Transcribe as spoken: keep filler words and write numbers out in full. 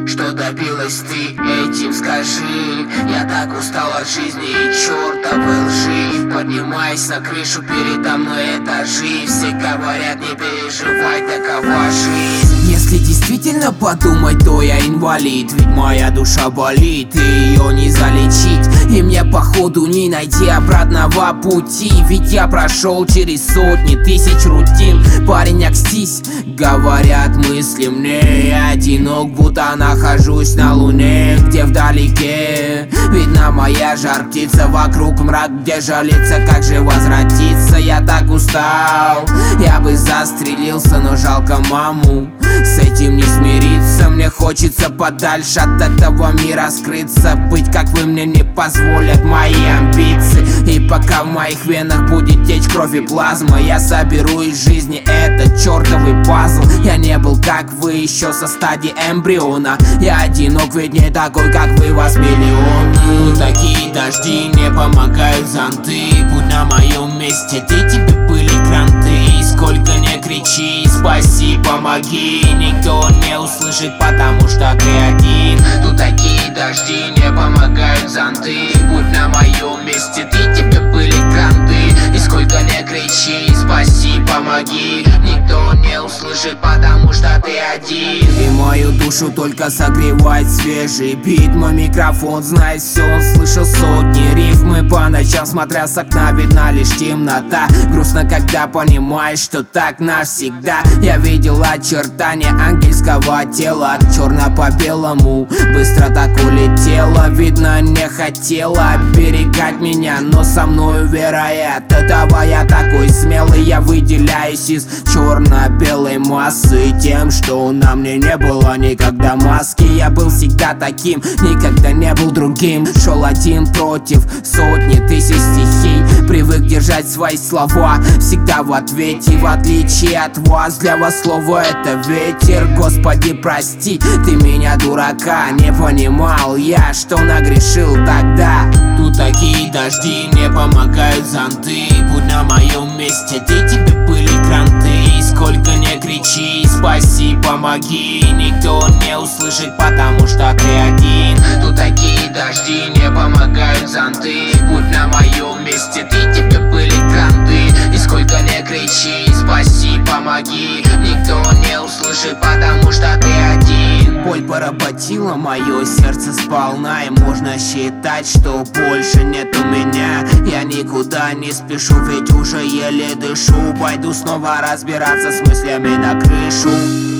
что добилась ты этим, скажи. Я так устал от жизни и чертовой лжи. Поднимаясь на крышу, передо мной этажи. Все говорят, не переживай, такова жизнь. Если действительно подумать, то я инвалид. Ведь моя душа болит, и ее не залечить. И мне походу не найти обратного пути. Ведь я прошел через сотни тысяч рутин. Парень, окстись, говорят мысли мне. Я одинок, будто нахожусь на луне, где вдалеке видна моя жар-птица. Вокруг мрак, где жалится, как же возвратиться. Я так устал, я бы застрелился, но жалко маму. С этим не смириться, мне хочется подальше от этого мира скрыться. Быть как вы мне не позволят мои амбиции. И пока в моих венах будет течь кровь и плазма, я соберу из жизни этот чертовый пазл. Я не был как вы еще со стадии эмбриона. Я одинок, ведь не такой, как вы, вас миллион. Такие дожди не помогают зонты. Будь на моем месте, ты, тебе были гранты. Сколько не кричи, спаси, помоги, никто не услышит, потому что ты один. Тут такие дожди не помогают зонты. Будь на моем месте, ты, тебе были гранты. И сколько не кричи, спаси, помоги, никто не услышит, потому что ты один. И мою душу только согревает свежий бит. Мой микрофон знает все, он слышал сотни рифмы. По ночам, смотря с окна, видна лишь темнота. Грустно, когда понимаешь, что так навсегда. Я видел очертания ангельского тела, от черно по белому быстро так улетела. Видно, не хотела оберегать меня, но со мною вероятно этого я такой смелый. Я выделяюсь из черно-белой массы тем, что на мне не было никогда маски. Я был всегда таким, никогда не был другим. Шел один против сотни тысяч стихий. Привык держать свои слова всегда в ответе. В отличие от вас, для вас слово это ветер. Господи, прости, ты меня, дурака, не понимал я, что нагрешил тогда. Тут такие дожди не помогают зонты. Будь на моем месте, ты, тебе были гранты. И сколько не кричи, спаси, помоги, никто не услышит, потому что ты один. Тут такие дожди не помогают зонты. Будь на моем месте, ты, тебе были гранты. И сколько не кричи, спаси, помоги, никто не услышит, потому что ты один. Боль поработила мое сердце сполна, и можно считать, что больше нет у меня. Я никуда не спешу, ведь уже еле дышу. Пойду снова разбираться с мыслями на крышу.